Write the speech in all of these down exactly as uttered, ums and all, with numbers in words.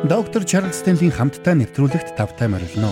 Доктор Чарлз Стенлийн хамтдаа нэвтрүүлэгт тавтай морилно.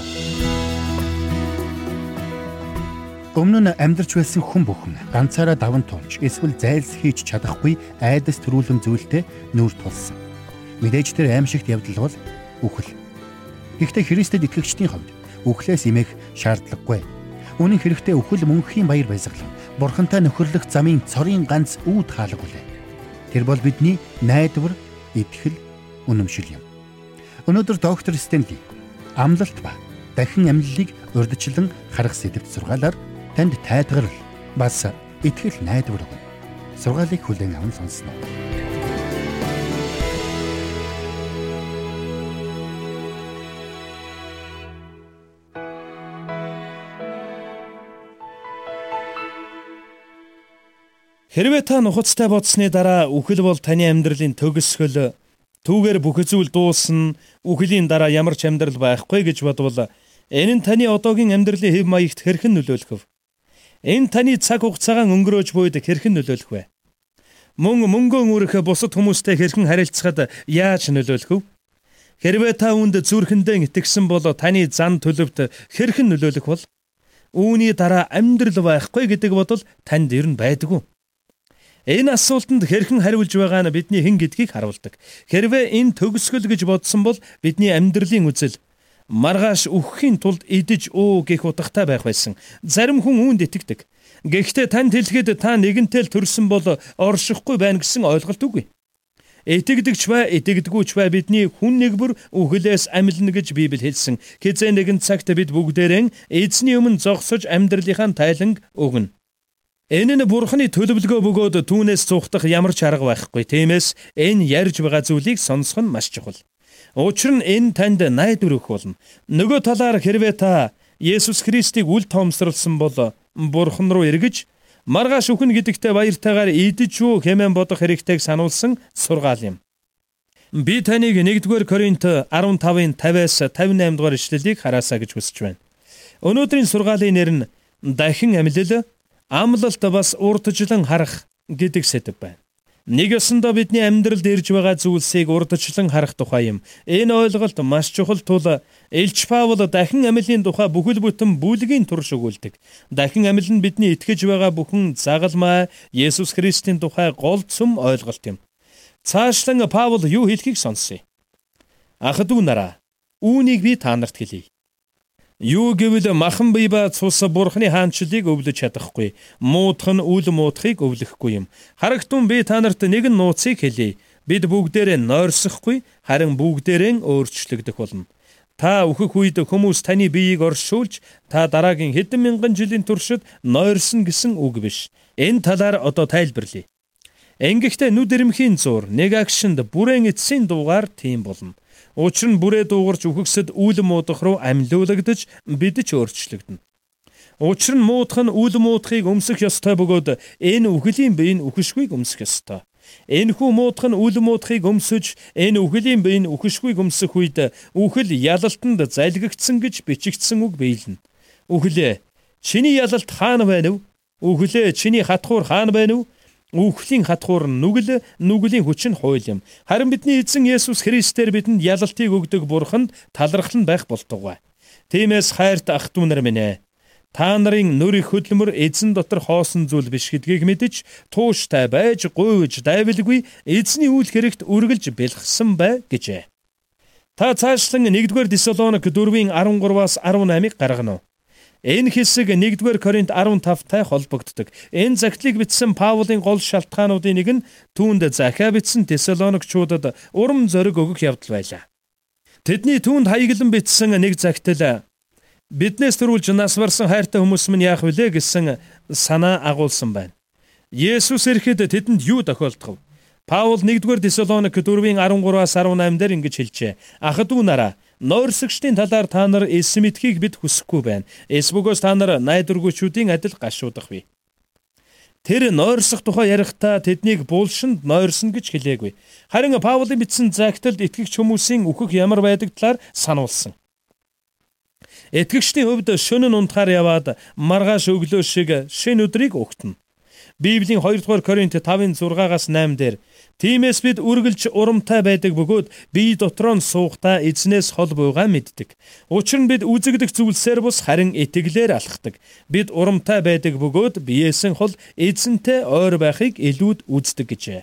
Өмнө нь амьдарч байсан хүн бүхэн ганцаараа даван туулж эсвэл зайлс хийж чадахгүй айдас төрүүлэн зүйлтэй нүүр тулсан. Мэдээж тэр аимшигт явдал бол үхэл. Гэхдээ Христэд итгэгчдийн хувьд үхлээс эмээх шаардлагагүй. Үнэн хэрэгтээ үхэл мөнхийн баяр баясгалан, бурхантай нөхөрлөх замын цорын ганц үүд хаалга үлээ. Тэр бол бидний найдвар, итгэл, үнэмшил юм. Өнөөдөр доктор Стенли амлалт ба дахин амьдлыг урьдчилан харах сэдвт сургаалаар танд тайлбарл бас итгэл найдвар өгнө. Сургаалыг хүлээн аван сонсноо. Хэрвээ та нухацтай бодсны дараа үхэл бол таны амьдралын төгсгөл, түүгээр бүх зүйл дуусна, үхлийн дараа ямар ч амьдрал байхгүй гэж бодвол энэ нь таны одоогийн амьдралын хэв маягт хэрхэн нөлөөлөх вэ? Энэ таны цаг хугацаагаа өнгөрөөж буйд хэрхэн нөлөөлөх вэ? Мөн мөнгөн үрэх бусад хүмүүстэй хэрхэн харилцахад яаж нөлөөлөх вэ? Хэрвээ та үүнд зүрхэндээ итгэсэн бол таны зан төлөвт хэрхэн нөлөөлөх бол? Үүний дараа амьдрал байхгүй гэдэг бодол танд ер нь байдаггүй. Энэ асуултанд хэрхэн хариулж байгаа нь бидний хэн гэдгийг харуулдаг. Хэрвээ энэ төгсгөл гэж бодсон бол бидний амьдралын үзэл маргааш үхэхийн тулд идэж өө гэх утгатай байх байсан. Зарим хүн үүнд итгэдэг. Гэхдээ танд хэлэхэд та нэгэнтэй л төрсөн бол оршихгүй байна гэсэн ойлголт үгүй. Итгэдэгч ба итгэдэггүйч ба бидний хүн нэг бүр үхлээс амилна гэж Библи хэлсэн. Хизээ нэгэн цагт бид бүгдээрээ эзний өмнө зогсож амьдралынхаа тайланг өгнө. Энэ нь Бурханы төлөвлөгөө бөгөөд түүнээс цугтах ямар ч арга байхгүй. Тиймээс энэ ярьж байгаа зүйлийг сонсох нь маш чухал. Учир нь энэ танд найдвар өгөх болно. Нөгөө талаар хэрвээ та Есүс Христийг үл тоомсорлсон бол Бурхан руу эргэж маргааш үхэн гэдэгтээ баяртайгаар идэж үү хэмээн бодох хэрэгтэйг сануулсан сургаал юм. Би таныг нэгдүгээр Коринт арван тавын тавиас тавин восемь дугаар ишлэлийг хараасаа гэж хүсэж байна. Өнөөдрийн сургаалын нэр нь дахин амьлал, амлалт бас урдчлан харах гэдэг сэдэв байна. Нэг ёсондоо бидний амьдралд ирж байгаа зүйлсийг урдчлан харах тухай юм. Энэ ойлголт маш чухал тул Илч Паул дахин амьлын тухай бүхэл бүтэн бүлгийн турш өгүүлдэг. Дахин амьл нь бидний итгэж байгаа бүхэн загалмай Есүс Христийн тухай гол цөм ойлголт юм. Цаашлан Паул юу хэлхийг сонсъё. Ах дүү нараа, үүнийг би та нарт хэлье. Юу гэвэл махан бие ба цус Бурханы хаанчлалыг өвлөж чадахгүй. Муудах нь үл муудахыг өвлөхгүй юм. Харагтун би та нарт нэгэн нууцыг хэлье. Бид бүгдээрээ нойрсохгүй, харин бүгдээрээ өөрчлөгдөх болно. Та өөхөх үед хүмүүс таны биеийг оршуулж, та дараагийн хэдэн мянган жилийн туршид нойрсон гэсэн үг биш. Энэ талаар одоо тайлбарлая. Ингэхдээ нүд ирмхийн зур, нэг агшинд бүрэн эцсийн дуугаар тийм болно. Учир нь бүрээ дуугарч үхэгсэд үл муудах руу амьлуулагдаж бид ч өөрчлөгдөнө. Учир нь муудах нь үл муудахыг өмсөх ёстой бөгөөд энэ үхлийн бие нь үхшгүйг өмсөх ёстой. Энэхүү муудах нь үл муудахыг өмсөж, энэ үхлийн бие нь үхшгүйг өмсөх үед үхэл ялалтанд залгигдсан гэж бичигдсэн үг биелнэ. Үхлээ, чиний ялалт хаана байна вэ? Үхлээ, чиний хатхуур хаана байна вэ? Үхлийн хатхуур нь нүгэл, нүглийн хүч нь хууль юм. Харин бидний эзэн Есүс Христээр бидэнд ялалтыг өгдөг Бурханд талархал нь байх болтугай. Тиймээс хайрт ах дүү нар минь ээ, та нарын нүр их хөдөлмөр эзэн дотор хоосон зүйл биш гэдгийг мэдэж, тууштай байж, гуйж, дайвалгүй эзний үйл хэрэгт үргэлж бэлгсэн бай гэжээ. Та цаашлан нэгдүгээр Тесалоник дөрвийн арван гураваас арван восьмыг гаргана уу? Энэ хэсэг нэгдүгээр Коринт арван тавтай холбогддог. Энэ загтлыг бичсэн Паулын гол шалтгаануудын нэг нь түүнд захиа бичсэн Тесалоникчуудад урам зориг өгөх явдал байлаа. Тэдний түүнд хаяглан бичсэн нэг загтал биднээс төрүүлж нас барсан хайртай хүмүүс минь яах вүлээ гэсэн санаа агуулсан байна. Есүс ирэхэд тэдэнд юу тохиолдох вэ? Паул нэгдүгээр Тесалоник дөрвийн арван гураваас арван восемь дээр ингэж хэлжээ. Ах дүү нараа, нойрсогчдын талаар та нар эс мэдхийг бид хүсэхгүй байна. Эс бөгөөс та нар найдваргүйчүүдийн адил гашуудах бий. Тэр нойрсох тухай ярихдаа тэднийг булшинд нойрсон гэж хэлээгүй. Харин Паулын бичсэн загталд итгэгч хүмүүсийн үхэх ямар байдаг талаар сануулсан. Итгэгчдийн хувьд шөнө нь унтахаар яваад маргааш өглөө шиг шинэ өдрийг өгтөнө. Библийн хоёрдугаар Коринт тавын зургаас восемь дээр Тиймээс бид үргэлж урамтай байдаг бөгөөд бие дотроо нь суухдаа эзнээс хол буйгаа мэддэг. Учир нь бид үзэгдэх зүйлсээр бус харин итгэлээр алхдаг. Бид урамтай байдаг бөгөөд биеэс нь хол эзэнтэй ойр байхыг илүүд үздэг гэжээ.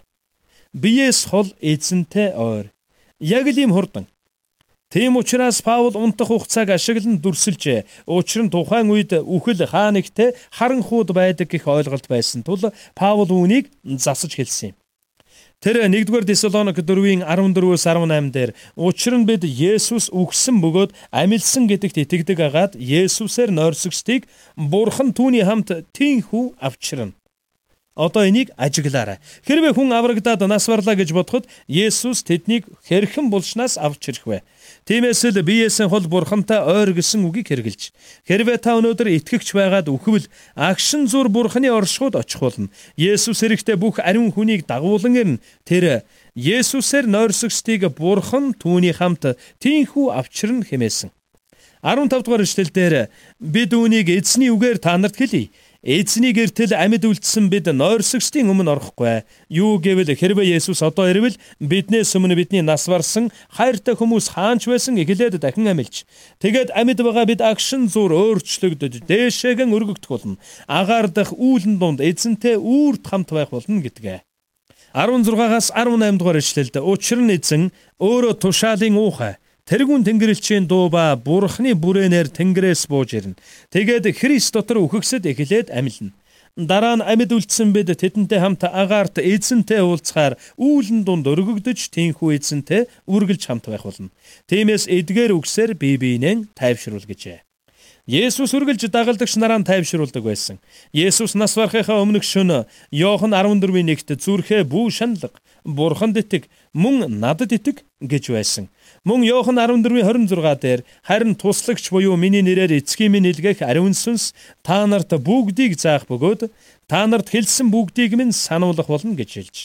Биеэс хол эзэнтэй ойр. Яг л ийм хурдан. Тийм учраас Паул унтах хугацааг ашиглан дүрсэлжээ. Учир нь тухайн үед үхэл хаа нэгтээ харанхууд байдаг гэх ойлголт байсан тул Паул үүнийг засаж хэлсэн юм. Тэр нэгдүгээр Тесалоник дөрвийн арван дөрвөөс арван осем дээр учир нь бид Есүс үхсэн бөгөөд амилсан гэдэгт итгэдэг агаад Есүсээр нойрсогчдыг Бурхан түүний хамт тийхүү авчирна. Одоо энийг ажиглаарай. Хэрвээ хүн аврагдаад нас барлаа гэж бодоход Есүс тэднийг хэрхэн булчнаас авч ирэх вэ? Тиймээс л биеэс нь хол Бурхантай ойр гэсэн үгийг хэрэгжилж. Хэрвээ та өнөөдөр итгэгч байгаад үхвэл агшин зур Бурханы оршихуйд очих болно. Есүс эрэхтээ бүх ариун хүнийг дагуулan ирнэ. Тэр Есүсээр нойрсогчдыг Бурхан түүний хамт тийхүү авчирна хэмээсэн. арван тавд дугаар эшлэлдэр бид үүнийг эзний үгээр та нарт хэлье. Эзний гэртэл амьд үлдсэн бид нойрсогчдын өмнө орохгүй. Юу гэвэл хэрвээ Есүс одоо ирвэл биднээс өмнө бидний нас барсан хайртай хүмүүс хаанч байсан эхлээд дахин амилж. Тэгээд амьд байгаа бид агшин зур өөрчлөгдөж дээшээгэн өргөгдөх болно. Агаар дах үүлэн дунд эзэнтэй үрд хамт байх болно гэдгээ. арван зургаас арван осем дугаар эшлэлд учир нь эзэн өөрөө тушаалын уухай тэргүүн тэнгэрлэгчийн дуу ба Бурханы бүрээнээр тэнгэрээс бууж ирнэ. Тэгээд Христ дотор үхэгсэд эхлээд амилна. Дараа нь амьд үлдсэн бид тэдэнтэй хамт агаарт эзэнтэй уулзахаар үүлэн дунд өргөгдөж тийхүү эзэнтэй үргэлж хамт байх болно. Тиймээс эдгээр үгсээр бие биенээ тайвшруул гэжээ. Есүс үргэлж дагалдагч нараа тайвшруулдаг байсан. Есүс нас барахынхаа өмнөх шөнө Иохан арван дөрвийн нэгт зүрхээ бүү шаналга, Бурханд итэг, мөн надад итэг гэж байсан. Мөн Иохан арван дөрвийн хорин зургаа дээр харин туслагч буюу миний нэрээр эцгийн минь илгээх ариун сүнс та нарт бүгдийг заах бөгөөд та нарт хэлсэн бүгдийг минь сануулгах болно гэж хэлж.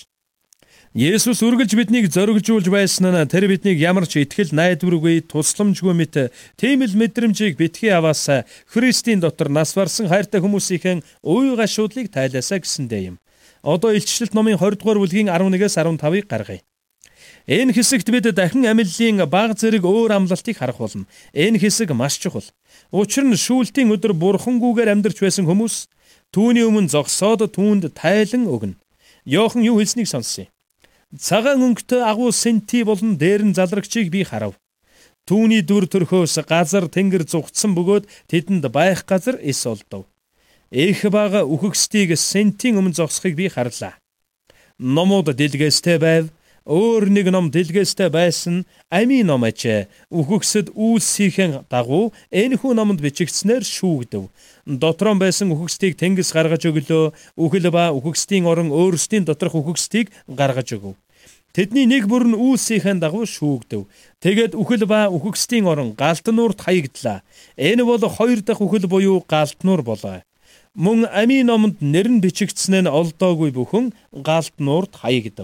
Есүс үргэлж биднийг зоригжуулж байсан нь тэр биднийг ямар ч итгэл найдваргүй тусламжгүй мэт тийм л мэдрэмжийг битгий аваасаа Христийн дотор нас барсан хайртай хүмүүсийн уй гашуудлыг тайлаасаа гэсэндээ юм. Одоо Илчилт номын двадцать дугаар бүлгийн арван нэгээс арван тавыг гаргая. Энэ хэсэгт бид дахин амиллын баг зэрэг өөр амлалтыг харах болно. Энэ хэсэг маш чухал. Учир нь шүүлтийн өдөр бурхангүйгээр амьдарч байсан хүмүүс түүний өмнө зогсоод түүнд тайлан өгнө. Иохан юу хэлснийг сонсъё. Цагаан өнгөтэй агуу сенти болон дээрэн залрагчийг би харав. Түүний дүр төрхөөс газар тэнгэр зүгтсэн бөгөөд тэдэнд байх газар эс олдов. Их бага үхэгсдийг сентийн өмнө зогсохыг би харлаа. Номууд дэлгээстэй байв. Өөр нэг ном дэлгээстэй байсан амийн ном ажээ. Үхэгсэд үйлсийн дагуу энэхүү номонд бичигдснээр шүүгдэв. Дотроо байсан үхэгсдийг тэнгис гаргаж өглөө. Үхэл ба үхэгсдийн орон өөрсдийн доторх үхэгсдийг гаргаж өгөв. Тэдний нэг бүр нь үйлсийн дагуу шүүгдэв. Тэгээд үхэл ба үхэгсдийн орон галтнуурт хаягдлаа. Энэ бол хоёр дахь үхэл буюу галтнуур болоо. Мөн амийн номонд нэр нь бичигдснээ нь олдоогүй бүхэн галтнуурт хаягдав.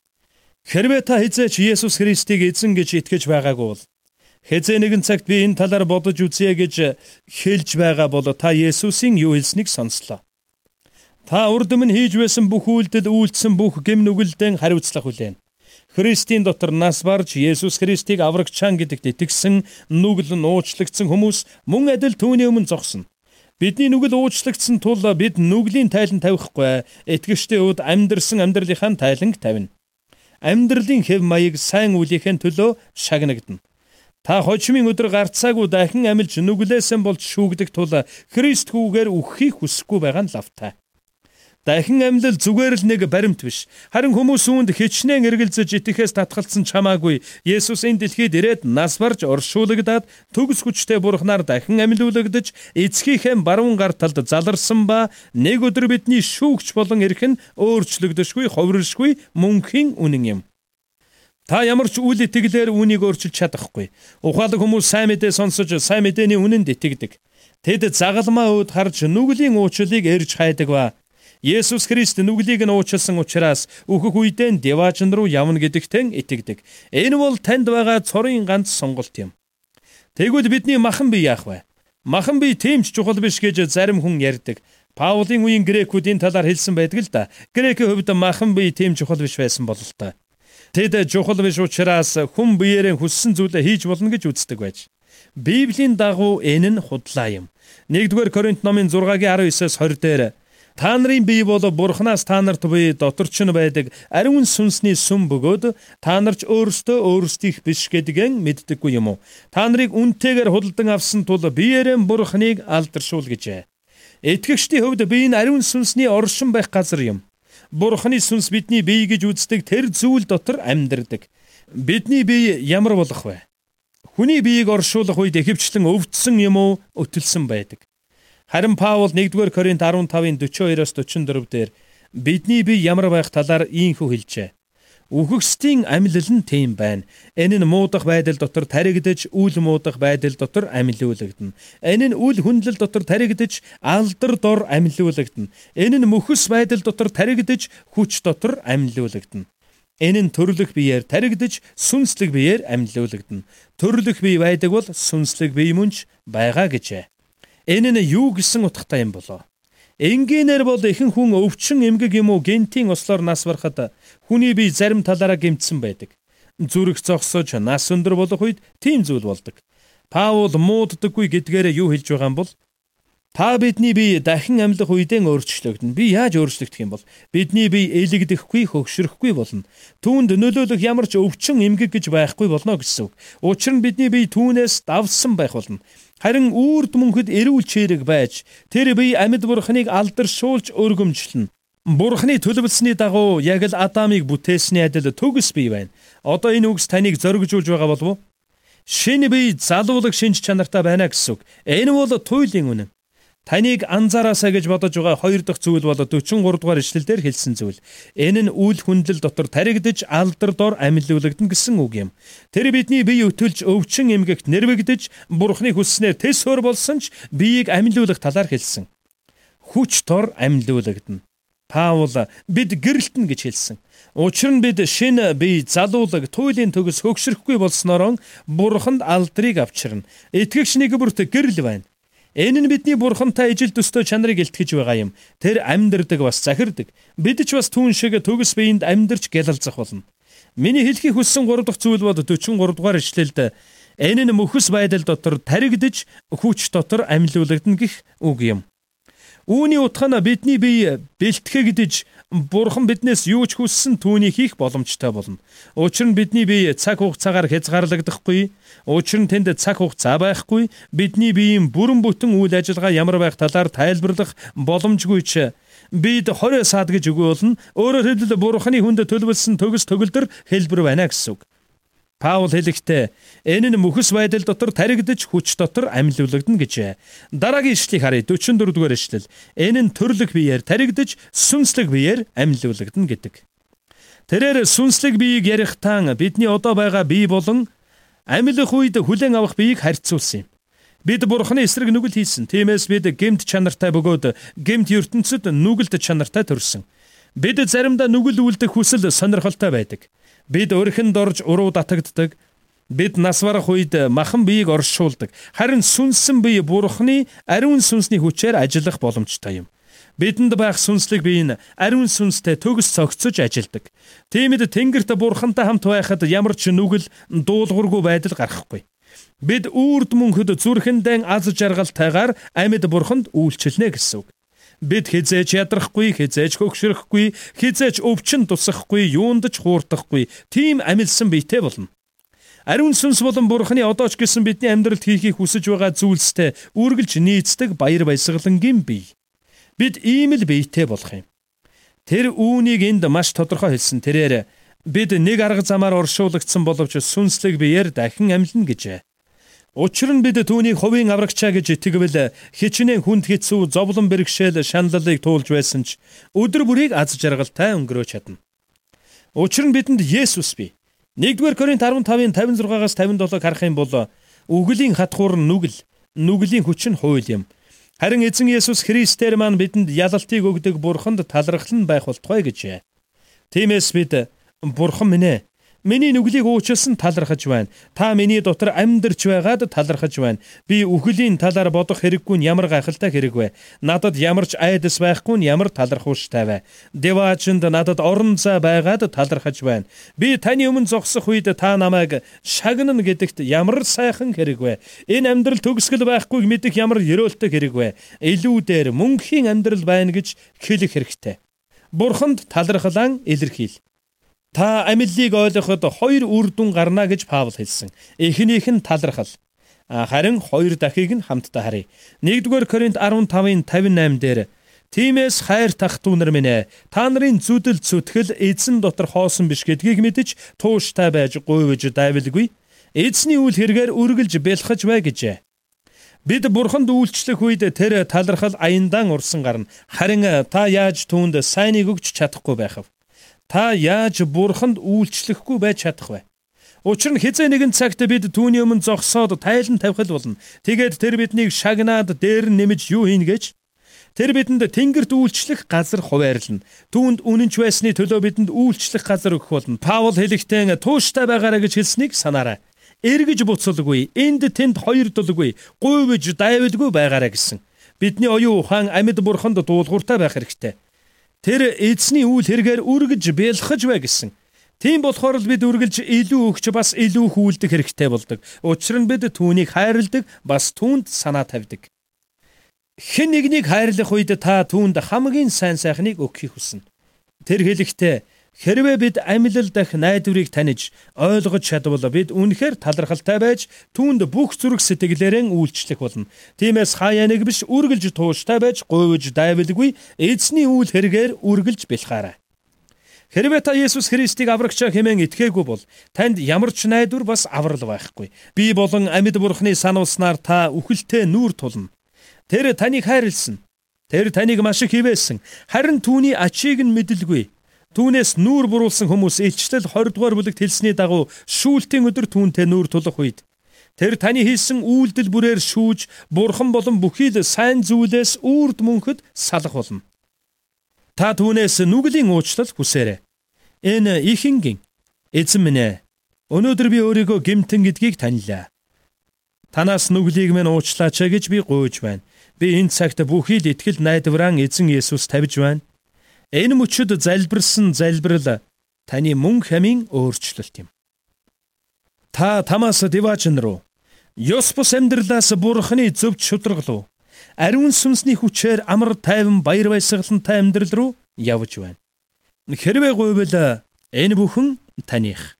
Хэрвээ та хизээч Есүс Христийг эзэн гэж итгэж байгаагүй бол хэзээ нэгэн цагт би энэ талаар бодож үзье гэж хэлж байгаа бол та Есүсийн юу хэлснийг сонслоо. Та урд өмнө хийж байсан бүх үйлдэл үйлдсэн бүх гэм нүгэлдэн хариуцлах хүлээн. Христийн дотор нас барж Есүс Христийг аврагчаан гэдэгт итгэсэн нүгэл нь уучлагдсан хүмүүс мөн адил түүний өмнө зогсно. Бидний нүгэл уучлагдсан тул бид нүглийн тайлан тавихгүй, итгэжтэй ud амьдрсан амьдралынхаа тайланг тавина. Амьдралын хэв маяг сайн үлийнхэн төлөө шагнагдана. Та хожимын өдөр гарцаагүй дахин амилж нүглээсэн болж шүүгдэг тул Христ хүүгээр үххийг хүсэхгүй байгаа нь лавтай. Дахин амлал зүгээр л нэг баримт биш. Харин хүмүүс үүнд хичнээн эргэлзэж итгэхээс татгалцсан чамаагүй Есүс энэ дэлхийд ирээд нас барж оршуулгадаад төгс хүчтэй Бурханаар дахин амилуулагдаж эцгийнхээ баруун гар талд заларсан ба нэг өдөр бидний шүүгч болон ирэх нь өөрчлөгдөшгүй, ховролшгүй мөнхийн үнэн юм. Та ямар ч үйл итгэлээр үүнийг өөрчилж чадахгүй. Ухаалаг хүмүүс сайн мэдээ сонсож сайн мэдээний үнэнд итгэдэг. Тэд загалмаа өөд харж нүглийн уучлалыг эрж хайдаг ба Есүс Христ нүглийг нь уучлсан учраас үхэх үедээ деважин руу явна гэдэгтэн итгэдэг. Энэ бол танд байгаа цорын ганц сонголт юм. Тэгвэл бидний махан бие яах вэ? Махан бие тийм ч чухал биш гэж зарим хүн ярьдаг. Паулын үеийн грекүүдийн талаар хэлсэн байдаг л да. Грекийн хувьд махан бие тийм чухал биш байсан бололтой. Тэд чухал биш учраас хүн биеэрээ хүссэн зүйлээ хийж болно гэж үздэг байж. Библийн дагуу энэ нь худлаа юм. нэгдүгээр Коринт номын зургагийн арав есөөс хорь дээр та нарын бие бол Бурханаас та нарт буй доторч нь байдаг ариун сүнсний сүм бөгөөд та нарч өөрсдөө өөрсдийнх биш гэдгийг мэддэггүй юм уу? Та нарыг үнтэйгээр худалдан авсан тул биеэрээ Бурханыг алдаршуул гэжээ. Итгэгчдийн хувьд бие нь ариун сүнсний оршин байх газар юм. Бурханы сүнс бидний бие гэж үздэг тэр зүйл дотор амьдардаг. Бидний бие ямар болох вэ? Хүний биеийг оршуулах үед ихэвчлэн өвдсөн юм уу, өтөлсөн байдаг. Харин Паул нэгдүгээр Коринт арван тавын дөрвөн хоёроос дөрвөн дөрөв дээр бидний бие ямар байх талаар ийхүү хэлжээ. Үхэгсдийн амьлал нь тийм байна. Энэ нь муудах байдал дотор таригдаж, үл муудах байдал дотор амьлуулагдана. Энэ нь үл хүндлэл дотор таригдаж, алдар дор амьлуулагдана. Энэ нь мөхөс байдал дотор таригдаж, хүч дотор амьлуулагдана. Энэ нь төрлөх биеэр таригдаж, сүнслэг биеэр амьлуулагдана. Төрлөх бие байдаг бол сүнслэг бие мөнч байгаа гэжээ. Энэ нь юу гэсэн утгатай юм болоо? Энгийнээр бол ихэнх хүн өвчин эмгэг юм уу гентийн ослоор нас барахад хүний бие зарим талаараа гэмтсэн байдаг. Зүрх зогсож нас өндөр болох үед тийм зүйл болдог. Паул мууддаггүй гэдгээрээ юу хэлж байгаа юм бол та бидний бие дахин амьлах үедээ өөрчлөгдөн. Би яаж өөрчлөгдөх юм бол бидний бие ээлэгдэхгүй, хөгшрөхгүй болно. Түүнд нөлөөлөх ямар ч өвчин эмгэг гэж байхгүй болно гэсэн үг. Учир нь бидний бие түүнээс давсан байх болно. Харин үрд мөнхөд эрүүл чирэг байж тэр бие амьд Бурханыг алдаршуулж өргөмжлөн. Бурханы төлөвлөсний дагуу яг л Адамыг бүтээсний адил төгс бие байна. Одоо энэ үгс таныг зоригжуулж байгаа болов уу? Шинэ бие залуулаг шинж чанартай байна гэсэн үг. Энэ бол туйлын үнэн. Таныг анзаараасаа гэж бодож байгаа хоёр дахь зүйл бол дөрвөн гурав дугаар ишлэлдэр хэлсэн зүйл. Энэ нь үл хүндлэл дотор таригдаж алдар дор амьлуулагдана гэсэн үг юм. Тэр бидний бие өтөлж өвчин эмгэгт нэрвэгдэж Бурханы хүсснээр тэс хөр болсон ч биеийг амьлуулах талаар хэлсэн. Хүч дор амьлуулагдана. Паул бид гэрэлтэн гэж хэлсэн. Учир нь бид шинэ бие залуулаг туйлын төгс хөгшрөхгүй болсноор Бурханд алдрыг авчирна. Итгэгч нэг бүрт гэрэл байна. Энэ нь бидний Бурхантай ижил төстэй чанарыг илтгэж байгаа юм. Тэр амьдардаг бас захирдаг. Бид ч бас түүн шиг төгс биеинд амьдарч гялалзах болно. Миний хэлхийг хүссэн гурав дахь зүйл бол дөрвөн гурав дугаар ишлэлд энэ нь мөхөс байдал дотор таригдаж хүч дотор амьлуулагдана гэх үг юм. Үүний утга нь бидний бие бэлтгэгдэж Бурхан биднээс юу ч хүссэн түүнийг хийх боломжтой болно. Учир нь бидний бие цаг хугацаагаар хязгаарлагдахгүй, учир нь тэнд цаг хугацаа байхгүй, бидний биеийн бүрэн бүтэн үйл ажиллагаа ямар байх талаар тайлбарлах боломжгүй ч бид хорой саад гэж өгөөлнө. Өөрөөр хэлбэл Бурханы хүнд төлөвлөсөн төгс төгөлдөр хэлбэр байна гэсэн үг. Паул хэлэхдээ энэ нь мөхөс байдал дотор таригдаж хүч дотор амьлуулагдана гэжээ. Дараагийн ишлэлийг харъя дөрвөн дөрөвдүгээр ишлэл. Энэ нь төрлөх биеэр таригдаж сүнслэг биеэр амьлуулагдана гэдэг. Тэрээр сүнслэг биеийг ярих таан бидний одоо байгаа бие болон амьлах үед хүлээн авах биеийг харьцуулсан юм. Бид Бурханы эсрэг нүгэл хийсэн. Тиймээс бид гэмт чанартай бөгөөд гэмт ертөнцид нүгэлт чанартай төрсөн. Бид заримдаа нүгэл үлдэх хүсэл сонирхолтой байдаг. Бид өрхөнд орж уруу татагддаг. Бид нас барах үед махан биеийг оршуулдаг. Харин сүнсэн бие Бурханы ариун сүнсний хүчээр ажиллах боломжтой юм. Бидэнд байх сүнслэг бие нь ариун сүнстэй төгс цогцож ажилладаг. Тиймээд Тэнгэрт Бурхантай хамт байхад ямар ч нүгэл дуулуургүй байдал гарахгүй. Бид үрд мөнхөд зүрхэндээ аз жаргалтайгаар амьд Бурханд үйлчлэнэ гэсэн үг. Бид хизээж ядрахгүй, хизээж хөгшрөхгүй, хизээж өвчин тусахгүй, юунд ч хуурдахгүй, тийм амилсан биетэй болно. Ариун сүнс болон Бурханы одоо ч гэсэн бидний амьдралд хийхийг хүсэж байгаа зүйлстэй үргэлж нийцдэг баяр баясгалангийн бие. Бид ийм л биетэй болох юм. Тэр үүнийг энд маш тодорхой хэлсэн. Тэрээр бид нэг арга замаар оршуулгдсан боловч сүнслэг биеэр дахин амьлна гэжээ. Учир нь бид түүнийг хувийн аврагчаа гэж итгэвэл хичнээн хүнд хэцүү зовлон бэрхшээл шаналлыг туулж байсан ч өдөр бүрийг аз жаргалтай өнгөрөөж чадна. Учир нь бидэнд Есүс бий. нэгдүгээр Коринт арван тавын тавин зургаас тавин долоог харах юм бол үглийн хатгуур нь нүгэл, нүглийн хүч нь хууль юм. Харин эзэн Есүс Христээр маань бидэнд ялалтыг өгдөг Бурханд талархал нь байх болтугай гэжээ. Тиймээс бид Бурхан минь ээ, Миний нүглийг уучлсан талархаж байна. Та миний дотор амьдарч байгаад талархаж байна. Би үхлийн талаар бодох хэрэггүй нь ямар гайхалтай хэрэг вэ? Надад ямар ч айдас байхгүй нь ямар талархууштай вэ? Деваачнд надад орон зай байгаад талархаж байна. Би таны өмнө зогсох үед та намайг шагнана гэдэгт ямар сайхан хэрэг вэ? Энэ амьдрал төгсгөл байхгүйг мэдэх ямар ёроолтой хэрэг вэ? Илүү дээр мөнхийн амьдрал байна гэж хэлэх хэрэгтэй. Бурханд талархлан илэрхийл. Та амьдлыг ойлгоход хоёр үр дүн гарна гэж Паул хэлсэн. Эхнийх нь талархал. Харин хоёр дахийг нь хамтдаа харъя. нэгдүгээр Коринт арван тавын тавин найман дээр тиймээс хайр тах дүүнэр минь ээ, та нарын зүдэл зүтгэл эзэн дотор хоосон биш гэдгийг мэдэж тууштай байж гуйвж дайвалгүй. Эзний үйл хэрэгээр үргэлж бэлхэж бай гэжээ. Бид Бурханд үйлчлэх үед тэр талархал аяндан урсан гарна. Харин та яаж түүнд сайныг өгч чадахгүй байх вэ? Та яаж Бурханд үйлчлэхгүй байж чадах вэ? Учир нь хизээ нэгэн цагт бид түүний өмнө зогсоод тайлан тавхил болно. Тэгээд тэр биднийг шагнаад дээр нь нэмж юу хийнэ гэж? Тэр бидэнд тэнгэрт үйлчлэх газар хуваарлана. Түүнд үнэнч байсны төлөө бидэнд үйлчлэх газар өгөх болно. Паул хэлэхдээ тууштай байгаарай гэж хэлснийг санаарай. Эргэж буцалгүй, энд тэнд хоёр дулгүй, гуйвж дайвалгүй байгаарай гэсэн. Бидний оюун ухаан амьд Бурханд дуулууртай байх хэрэгтэй. Тэр эзний үйл хэрэгээр үргэж бэлхэж бай гэсэн. Тийм болохоор л бид үргэлж илүү өгч бас илүү хүлдэх хэрэгтэй болдог. Учир нь бид түүнийг хайрладаг, бас түүнд санаа тавьдаг. Хэн нэгнийг хайрлах үед та түүнд хамгийн сайн сайхныг өгөхийг хүснэ. Тэр хэлэхдээ хэрвээ бид амьлал дах найдварыг таниж ойлгож чадвал бид үнэхээр талархалтай байж түүнд бүх зүрх сэтгэлээрээ үйлчлэх болно. Тиймээс хаяа нэг биш үргэлж тууштай байж гуйвж дайвалгүй эзний үйл хэрэгээр үргэлж бэлхаарай. Хэрвээ та Есүс Христийг аврагчаа хэмээн итгээгүй бол танд ямар ч найдвар бас аврал байхгүй. Би болон амьд Бурхны сануулснаар та үхэлтэй нүүр тулна. Тэр таныг хайрлсан. Тэр таныг маш их хивээсэн. Харин түүний ачийг нь мэдэлгүй. Түүнээс нүүр буруулсан хүмүүс илчлэл двугаар дугаар бүлэгт хэлсний дагуу шүүлтийн өдөр түүнтэй нүүр тулах үед тэр таны хийсэн үйлдэл бүрээр шүүж Бурхан болон бүхий л сайн зүйлээс үрд мөнхөд салах болно. Та түүнээс нүглийн уучлал хүсээрэй. Энэ ихэнгийн эзэн минь ээ, өнөөдөр би өөрийгөө гэмтэн гэдгийг танилаа. Танаас нүглийг минь уучлаач гэж би гуйж байна. Би энэ цагт бүхий л итгэл найдвараа эзэн Есүс тавьж байна. Энэ мөчөд залбирсан залбирал таны мөн хамын өөрчлөлт юм. Та тамаас диваачн руу, ёс бус амьдралаас Бурханы зөвд шударга руу, ариун сүнсний хүчээр амар тайван баяр баясгалантай амьдрал руу явж байна. Хэрвээ гуйвал энэ бүхэн таних.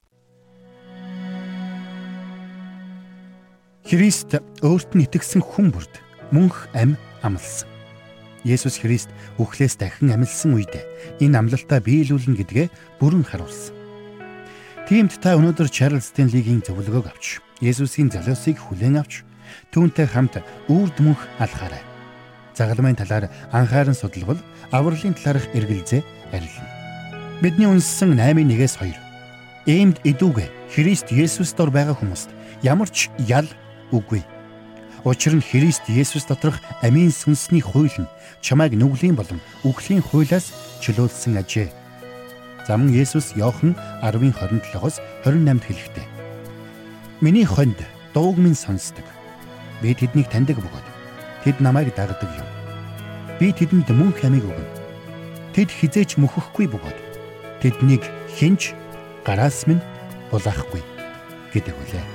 Христ өөрт нь итгэсэн хүн бүрд мөнх ам амласан. Есүс Христ үхлээс дахин амилсан үед энэ амлалтаа биелүүлнэ гэдгээ бүрэн харуулсан. Тиймд та өнөөдөр Чарлз Стенлигийн зөвлөгөөг авч, Есүсийн залуусыг хүлээн авч, түүнтэй хамт үрд мөнх алхаарай. Загалмайн талаар анхааран судалбал авралын талаарх эргэлзээ арилна. Бидний үнссэн наймын нэгээс хоёр. Иймд идүүгээ Христ Есүс дор байгаа хүмүүст ямар ч ял үгүй. Учир нь Христ Есүс доторх амийн сүнсний хууль нь чамайг нүглийн болон үхлийн хуулиас чөлөөлсөн ажээ. Зам Есүс Иохан арвын хорин долоогоос хорин наймд хэлэхдээ: Миний хонд дууг минь сонсдог. Би тэднийг таньдаг бөгөөд тэд намайг дагдаг юм. Би тэдэнд мөнх амийг өгнө. Тэд хизээч мөхөхгүй бөгөөд тэднийг хинч гараас минь булаахгүй гэдэг үлээ.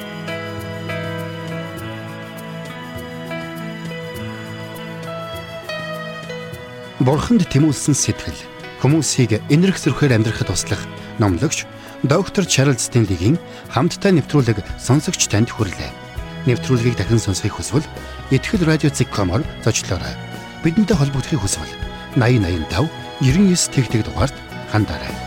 Бурханд тэмүүлсэн сэтгэл хүмүүсийг энэрх зөрхөөр амьдрахад туслах номлогч доктор Чарлз Стенлигийн хамттай нэвтрүүлэг сонсогч танд хүрлээ. Нэвтрүүлгийг дахин сонсохыг хүсвэл итгэл радио зет ком-оор зочлоорой. Бидэнтэй холбогдохыг хүсвэл найман найман тав девяносто девять тэгтэг дугаард хандаарай.